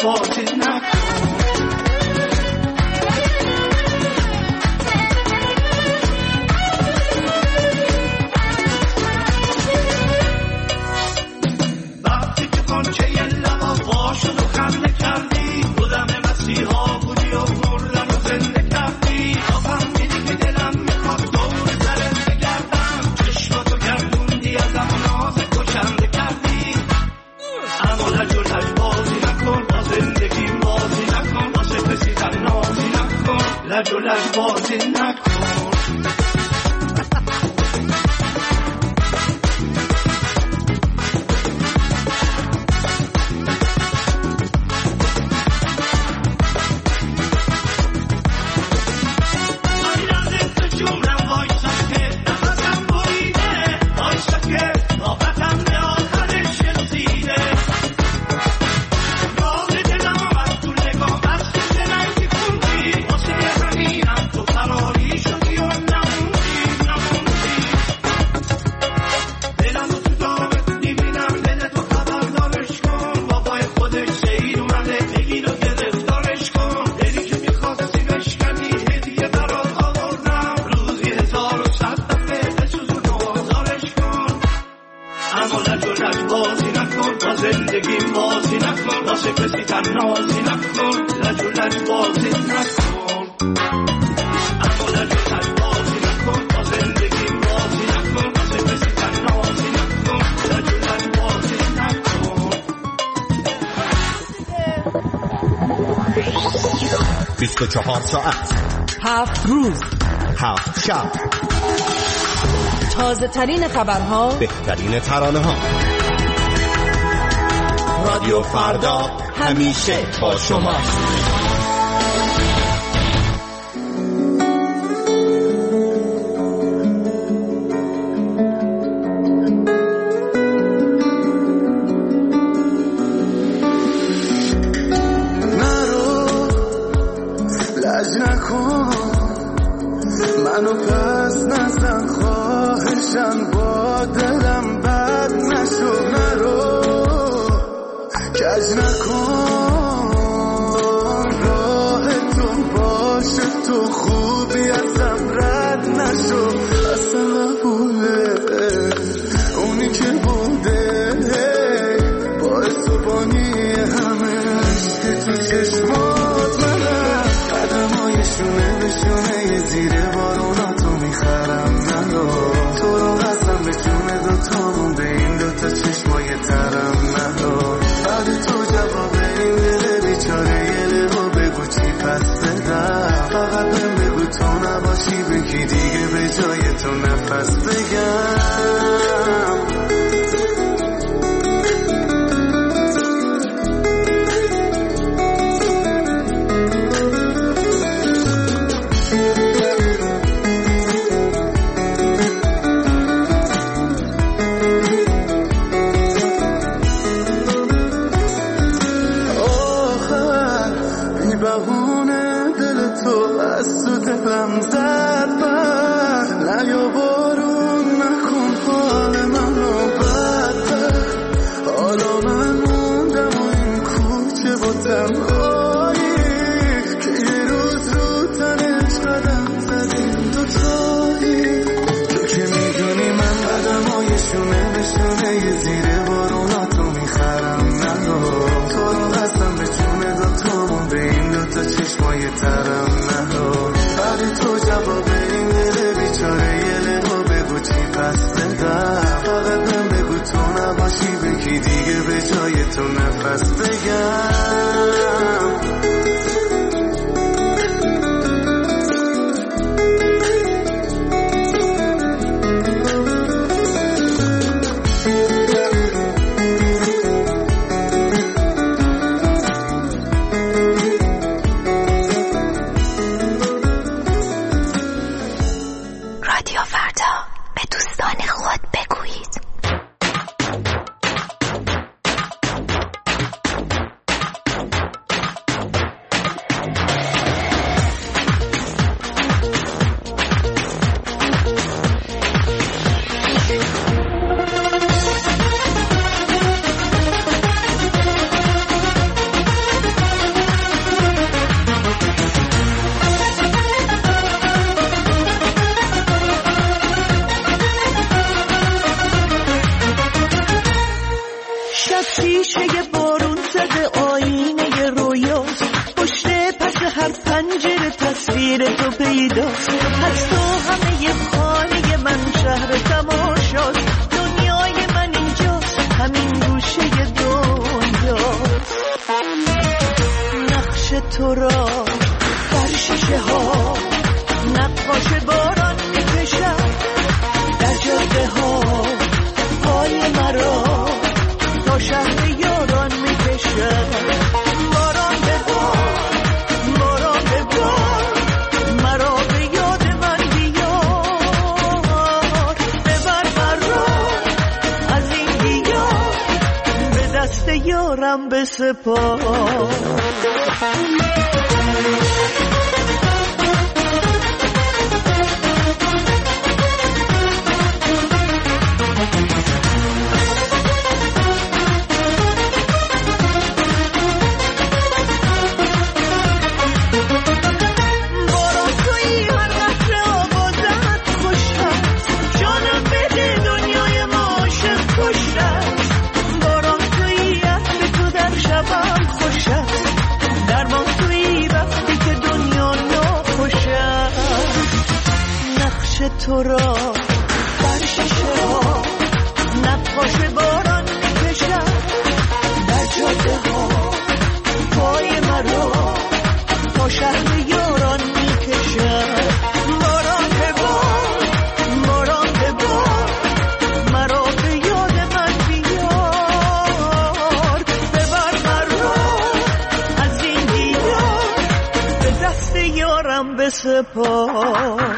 بازی نکن. وقتی که کنچه یه لبا باشد و خنده کردی، بودم مسیحا بودی و مردن و زنده کردی. آفم میدی که دلم میخواد دور سرت بگردم، چشماتو گردوندی ازم و ناز کشنده کردی. اما لجولج بازی نکن، با زندگی بازی نکن، واسه کسی تنازی نکن، لجولج بازی نکن. ساعت 7 روز 7 شب، تازه ترین خبرها، بهترین ترانه ها. رادیو فردا همیشه با شما. منو پس نزن خواهشم، با دلم بد نشو، نرو کج نکن، راه تو باشه، تو خوبی ازم رد نشو. اصلا نبوده اونی که بوده، باعث و بانی همه که تو چشمات منم. قدمایشونه به شونه زیر بارونا تو میخرم، نگو تو رو قسم به جون دوتامون، به این دوتا چشمای ترم، نگو بعد تو جواب این دل بیچاره یه لبا بگو چی پس بدم. فقط بهم بگو تو نباشی بگی دیگه به جای تو نفس بگم. دلم زد بر نیا بارون نکن حال منو بدتر. حالا من موندم و این کوچه با تنهایی که یه روز رو تنش قدم زدیم دوتایی. تو که میدونی من قدمای شونه به شونه یه زیر بارونا تو میخرم، نگو تو رو قسم به جون دوتامون، به این دوتا چشمای ترم، نگو تو جواب غیر تو پیداست. پس تو همه خانه من شهر تماشاست. دنیای من اینجاست، همین گوشه دنیاست. نقش تو را بر شیشه ها نقاش باران میکشد. در جاده ها پای مرا تا شهر یاران میکشد. باران به بار، باران به بار، مرا به یاد من بیار. ببر مرا از این دیار، به دست یارم بسپار. تو را بر شیشه ها نقاش باران میکشد. در جاده ها پای مرا تا شهر یاران میکشد. باران به بار، باران به بار، مرا به یاد من بیار. ببر مرا از این دیار، به دست یارم بسپار.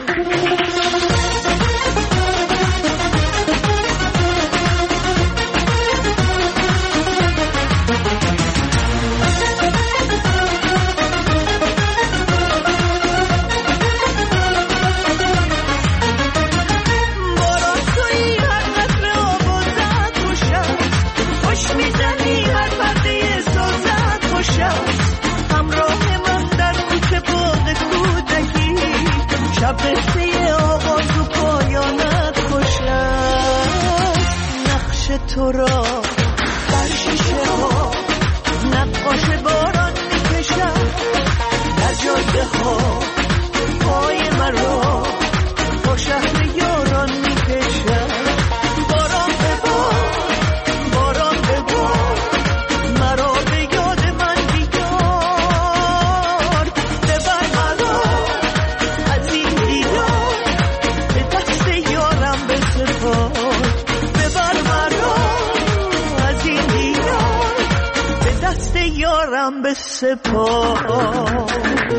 شب قصه آغاز و پایانت خوش است. نقش تو را بر شیشه ها نقاش باران میکشد. در جاده ها پای مرا تا شهر یاران میکشد. باران به بار، باران به بار، مرا به یاد من بیار. ببر مرا از این دیار، به دست یارم بسپار. ببر مرا از این دیار، به دست یارم بسپار.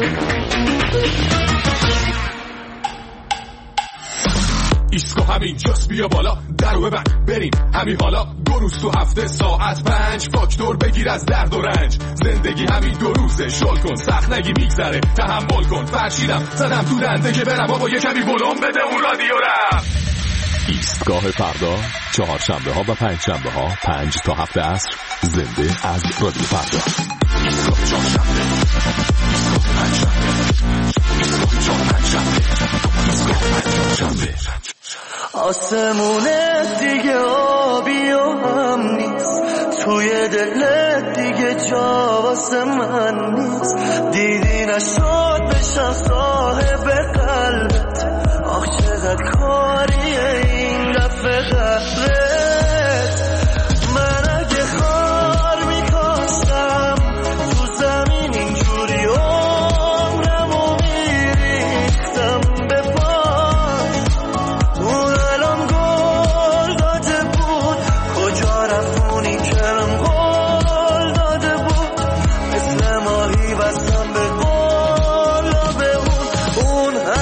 ایسکو همین جاست، بیا بالا درو ببند بریم همین حالا. 2 روز تو هفته ساعت 5 فاکتور بگیر از درد و رنج. زندگی همین 2 روزه، شل کن سخت نگی میگذره، تحمل کن. فرشیدم زدم تو دنده که برم بابا یه کمی بلوم بده اون رادیو رم. ایستگاه فردا، 4 شنبه ها و 5 شنبه ها 5 تا 7 عصر، زنده از رادیو فردا. ایستگاه 4 شنبه، ایستگاه 5 شنبه، ایستگاه 5 شنبه، ایستگاه 5 شنبه. آسمونه دیگه آبی و هم نیست، توی دلت دیگه جا واسه من نیست. دیدی نشد بشم صاحب قلبت، آخ چقدر کاریه این دفعه قهرت. من اگه خار میکاشتم تو زمین اینجوری عمرمو میریختم به پاس. اون الان گل داده بود، کجا رفتونی کرم گل داده بود. مثل ماهی بستم به قلاب اون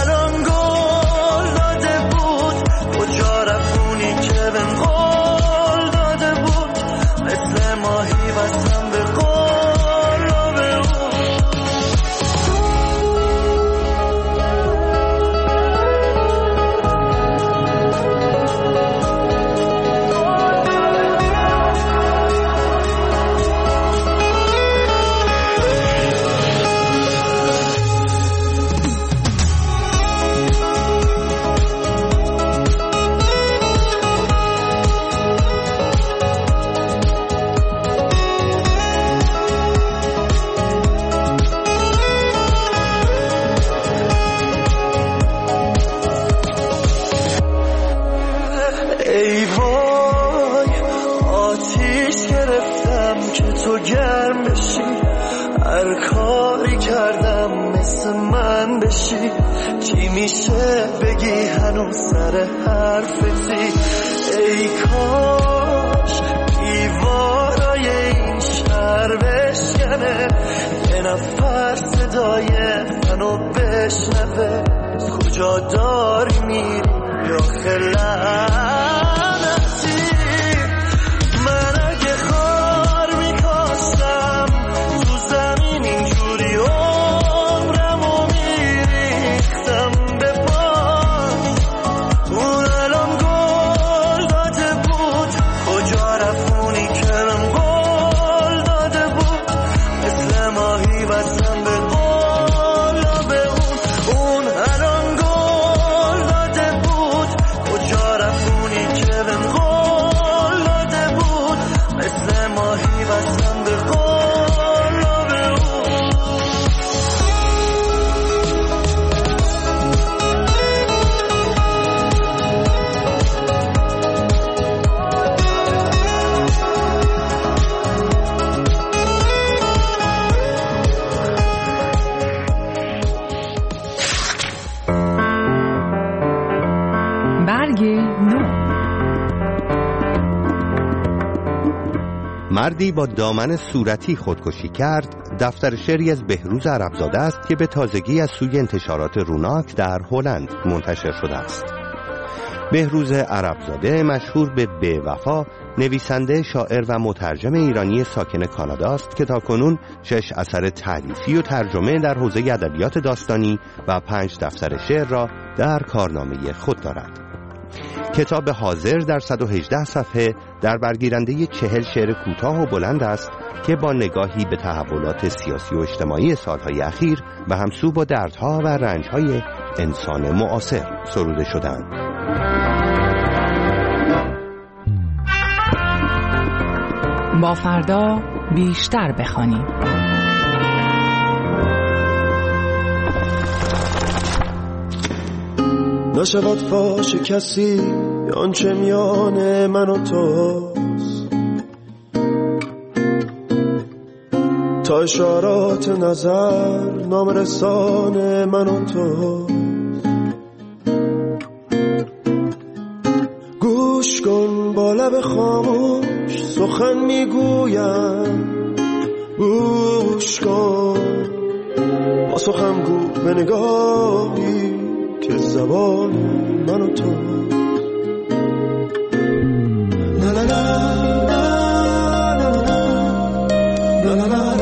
هر کاری کردم مثل من بشی، چی میشه بگی هنوز سر حرفتی؟ ای کاش دیوارای این شهر بشکنه، یه نفر صدای منو بشنوه. کجا داری میری یا خلعنتی؟ من اگه خار میکاشتم تو زمین اینجوری عمرمو میریختم به پاس. اون الان گل داده بود، کجا رفونی که من گل داده بود؟ مثل ماهی بستم به بالا به اون الان گل داده بود، کجا رفونی که من گل داده بود؟ مثل ماهی بستم به بالا به اون. برگ نو. مردی با دامن صورتی خودکشی کرد دفتر شعری از بهروز عربزاده است که به تازگی از سوی انتشارات روناک در هلند منتشر شده است. بهروز عربزاده مشهور به بی‌وفا، نویسنده، شاعر و مترجم ایرانی ساکن کانادا است که تاکنون 6 اثر تألیفی و ترجمه در حوزه ادبیات داستانی و 5 دفتر شعر را در کارنامه خود دارد. کتاب حاضر در 118 صفحه در برگیرنده 40 شعر کوتاه و بلند است که با نگاهی به تحولات سیاسی و اجتماعی سالهای اخیر و همسو با دردها و رنجهای انسان معاصر سروده شدند. با فردا بیشتر بخوانیم. نشود فاش کسی آنچه میان من و توست، تا اشارات نظر نامرسان من و توست. گوش کن با لب خاموش سخن میگویم، گوش کن با سخن گو به نگاهی که زبان من و تو. لا لا لا لا لا لا لا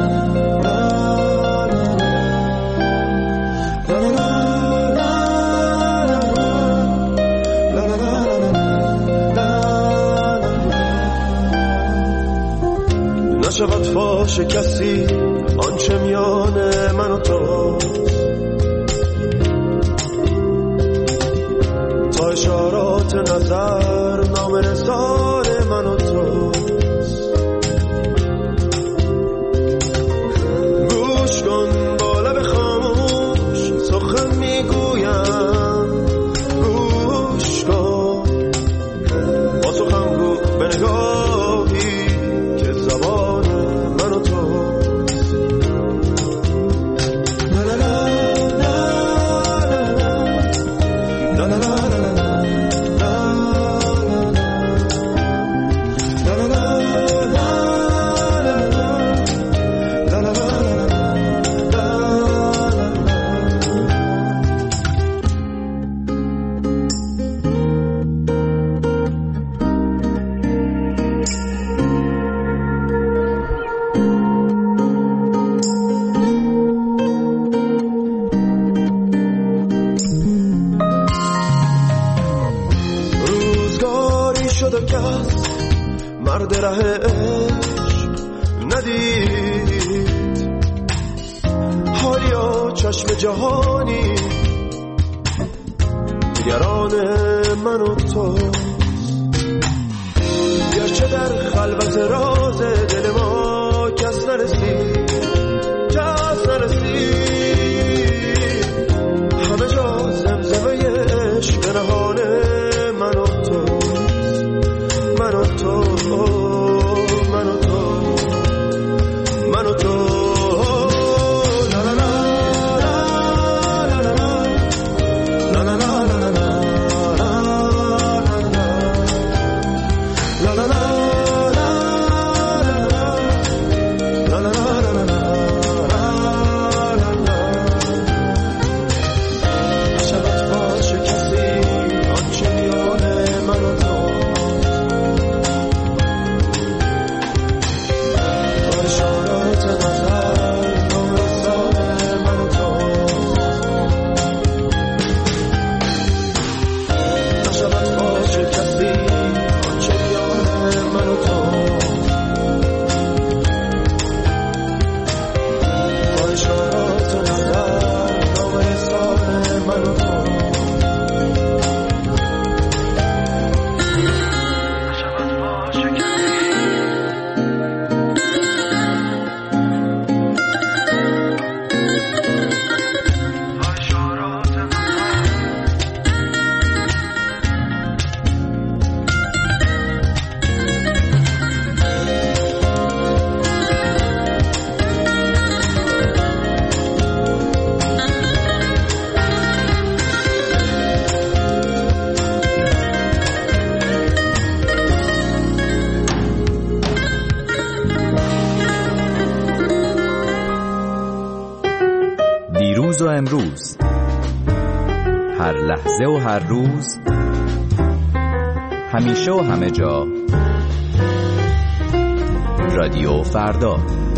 نشود فاش کسی آنچه میان من و تو، تا اشارات نظر نامرسان من و توست. گوش کن با لب خاموش سخن میگویم، گوش کن با سخن گو به نگاهی که زبان من و توست. لا لا لا لا لا لا مرد ره عشق ندید، حالیا چشم جهانی نگران من و تو. گرچه در خلوت راز دل ما کس نرسید، کس نرسید، همه جا زمزمه عشق نهان من و تو، من و تو، من و تو، من و تو. لحظه و هر روز، همیشه و همه جا. رادیو فردا.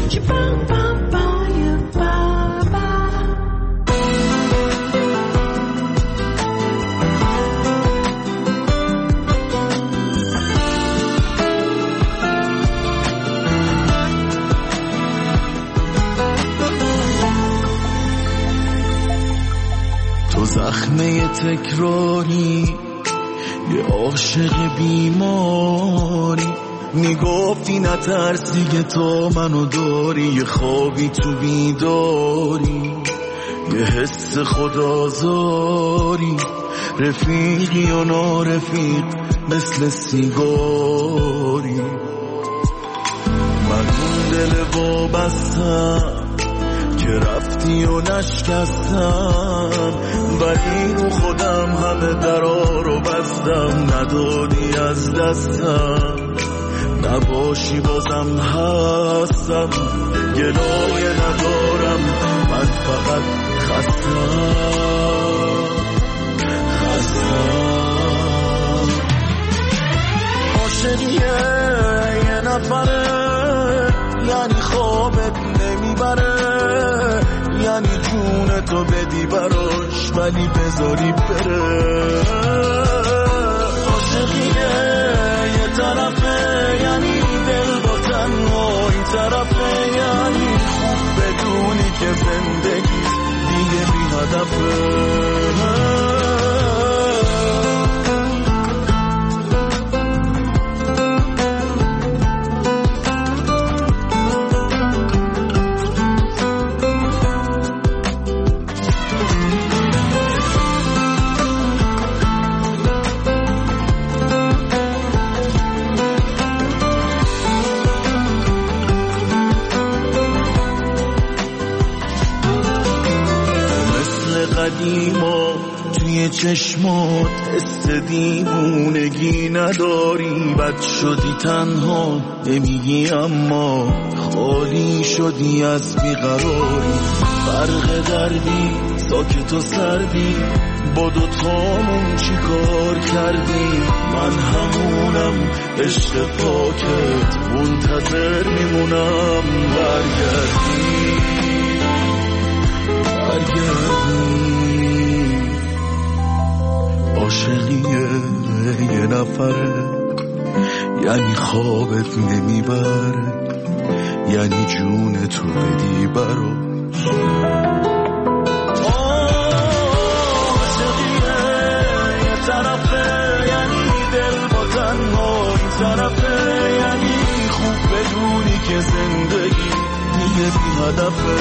تو زخمه تکراری، یه عاشق بیماری، میگفتی نترسی که تو منو داری، یه خوابی تو بیداری، یه حس خودآزاری، رفیقی و نارفیق مثل سیگاری. من اون دل وابستم که رفتی و نشکستم، ولی رو خودم همه درا رو بستم، ندادی از دستم، نباشی بازم هستم، گلایه ندارم، من فقط خستم. عاشقیه یه نفره، یعنی خوابت نمیبره، یعنی جونتو بدی براش ولی بذاری بره. عاشقیه یه طرفه، یعنی دل با تنهایی طرفه، یعنی خوب بدونی که زندگی دیگه بی هدفه. قدیما توی چشمات حس دیوونگی نداری، بد شدی تنها نمیگی اما خالی شدی از بیقراری. فرق دردی ساکت و سردی، با دوتامون چی کار کردی؟ من همونم عشق پاکت، منتظر میمونم برگردی. عاشقیه یه نفره، یعنی خوابت نمیبره، یعنی جونتو بدی براش. عاشقیه یه طرفه، یعنی دل با تنهایی طرفه، یعنی خوب بدونی که زندگی دیگه بی هدفه.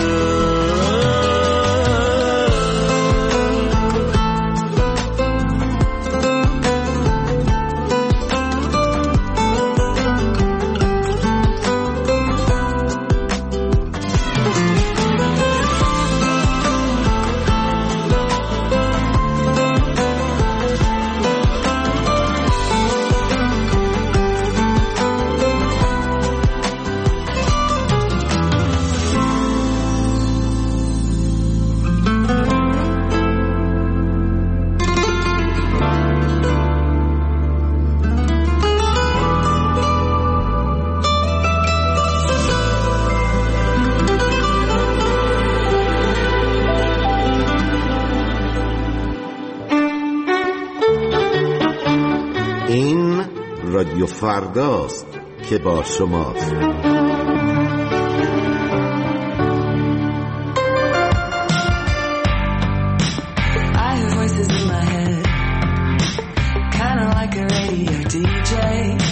رادیو فرداست که با شماست. I hear voices in my head, kinda like a radio DJ.